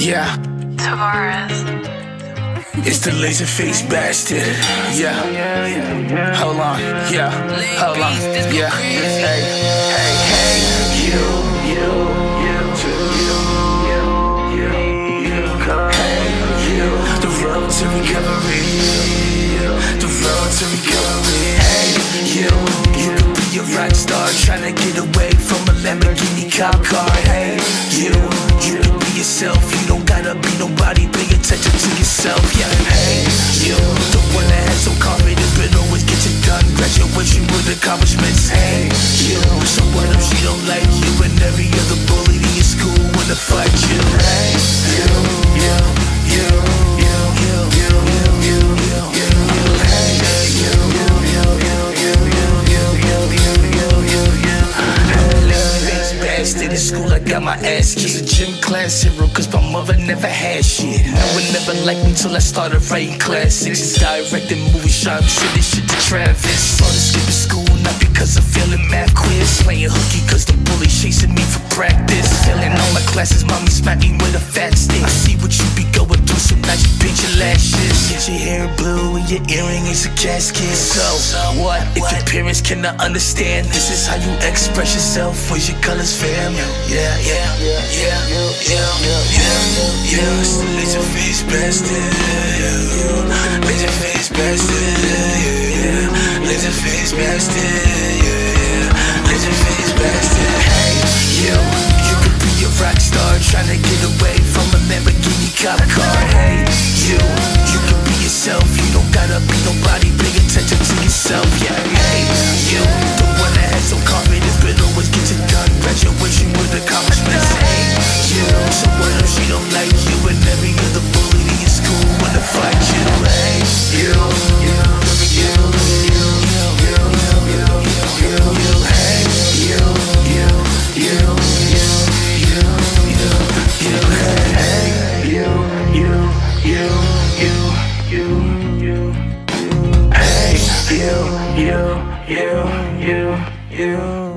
Yeah, Tavares. it's the laser face bastard. Yeah, hold on. Yeah, hold on. Yeah, hey, you. The road to recovery. The road to recovery. Hey, you could be a rock star trying to get away from a Lamborghini cop car. Hey, you could be yourself. You don't gotta be nobody. Pay attention to yourself. Yeah, hey, you the one that has no confidence but always gets it done. Graduation with accomplishments. Hey, you so what if she don't like you and every other bully in your school wanna fight you? Hey, in school I got my ass kicked. Was a gym class hero cause my mother never had shit. No one never liked me till I started writing classics. Directing movies, trying to send this shit to Travis. Started skipping school not because I'm failing math quiz. Playing hooky cause the bully chasing me for practice. Failing all my classes, mommy smacked me with a fat stick. I see what you be going through, so now you pinch your lashes. Get your hair blue and your earring is a casket. So what if your parents cannot understand? This is how you express yourself. Where's your colors, fam? Yeah. It's the laser face bastard. Laser face bastard. Laser face bastard. Laser face bastard. Hey, you could be a rock star trying to get away from a Lamborghini cop car. Hey, you could be yourself. You don't gotta be nobody. Pay attention to yourself. Yeah, hey, you the one that has no confidence but always gets it done. Graduation with accomplishments. Hey, you so what if she don't like you and every other bully in your school wanna fight you? Hey, you. You